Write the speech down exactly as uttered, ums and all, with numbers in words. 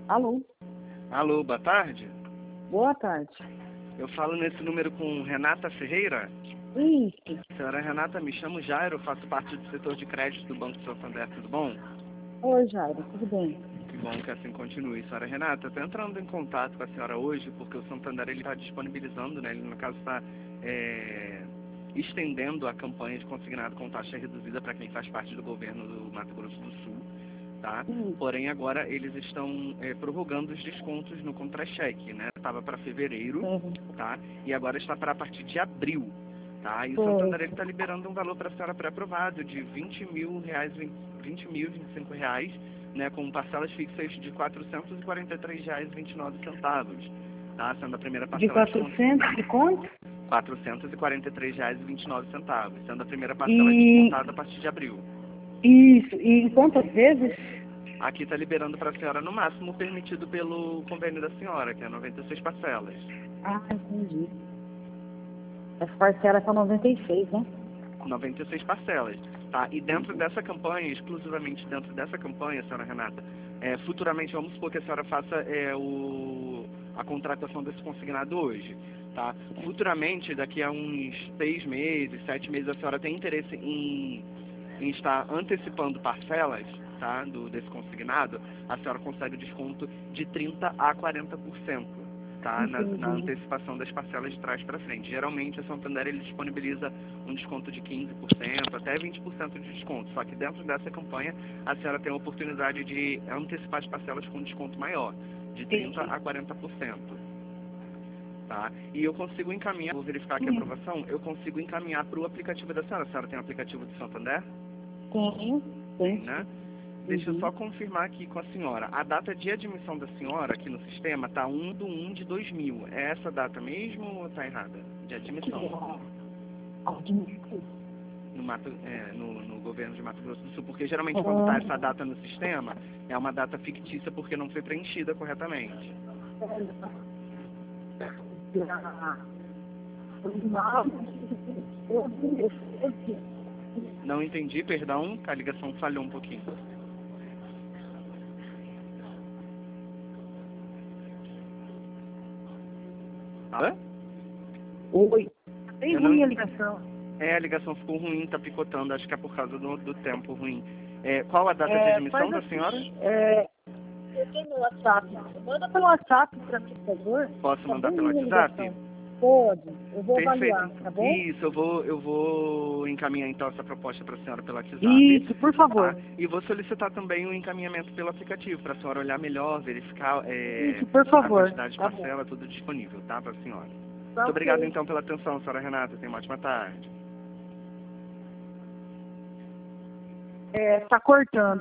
Alô? Alô, boa tarde. Boa tarde. Eu falo nesse número com Renata Ferreira. Isso. Senhora Renata, me chamo Jairo, faço parte do setor de crédito do Banco Santander, tudo bom? Oi, Jairo, tudo bem? Que bom que assim continue. Senhora Renata, estou entrando em contato com a senhora hoje porque o Santander está disponibilizando, né, ele no caso está é, estendendo a campanha de consignado com taxa reduzida para quem faz parte do governo do Mato Grosso do Sul. Tá? Isso. Porém, agora eles estão é, prorrogando os descontos no contra-cheque, né? Estava para fevereiro, Uhum. tá? E agora está para a partir de abril, tá? E o Foi. Santander está liberando um valor para a senhora pré-aprovado de vinte mil reais, vinte mil e vinte e cinco reais, né? Com parcelas fixas de quatrocentos e quarenta e três reais e vinte e nove centavos, tá? Sendo a primeira De parcela quatrocentos e quanto? quatrocentos e quarenta e três reais e vinte e nove centavos, sendo a primeira parcela E... descontada a partir de abril. Isso. E em quantas vezes? Aqui está liberando para a senhora no máximo permitido pelo convênio da senhora, que é noventa e seis parcelas. Ah, entendi. As parcelas são noventa e seis, né? noventa e seis parcelas, tá? E dentro dessa campanha, exclusivamente dentro dessa campanha, senhora Renata, é, futuramente vamos supor que a senhora faça é, o, a contratação desse consignado hoje, tá? Futuramente, daqui a uns seis meses, sete meses, a senhora tem interesse em, em estar antecipando parcelas, tá? Do, desse consignado, a senhora consegue desconto de trinta a quarenta por cento. Tá, na, na antecipação das parcelas de trás para frente. Geralmente a Santander ele disponibiliza um desconto de quinze por cento até vinte por cento de desconto, só que dentro dessa campanha a senhora tem a oportunidade de antecipar as parcelas com um desconto maior, de trinta a quarenta por cento. Tá? E eu consigo encaminhar, vou verificar aqui a aprovação, eu consigo encaminhar para o aplicativo da senhora. A senhora tem o aplicativo do Santander? Tenho. Tem, né? Deixa eu Uhum. só confirmar aqui com a senhora. A data de admissão da senhora aqui no sistema está um de um de dois mil. É essa data mesmo ou está errada? De admissão. No, Mato, é, no, no governo de Mato Grosso do Sul. Porque geralmente quando está essa data no sistema, é uma data fictícia porque não foi preenchida corretamente. Não entendi, perdão, a ligação falhou um pouquinho. Hã? Oi. Tem Eu ruim não... a ligação. É, a ligação ficou ruim, tá picotando, acho que é por causa do, do tempo ruim. É, qual a data É, de admissão da assim, senhora? É, eu tenho no WhatsApp. Manda pelo WhatsApp para mim, por favor. Posso Tá mandar bem pelo ruim a WhatsApp? ligação. Pode. Eu vou Perfeito, avaliar, então. tá bom? Isso, eu vou, eu vou encaminhar então essa proposta para a senhora pelo WhatsApp. Isso, por favor. Tá? E vou solicitar também o encaminhamento pelo aplicativo, para a senhora olhar melhor, verificar é, Isso, por a favor. quantidade de Tá parcela, tudo disponível, tá, para a senhora. Tá Muito obrigado ok. então pela atenção, senhora Renata. Tenha uma ótima tarde. É, tá cortando.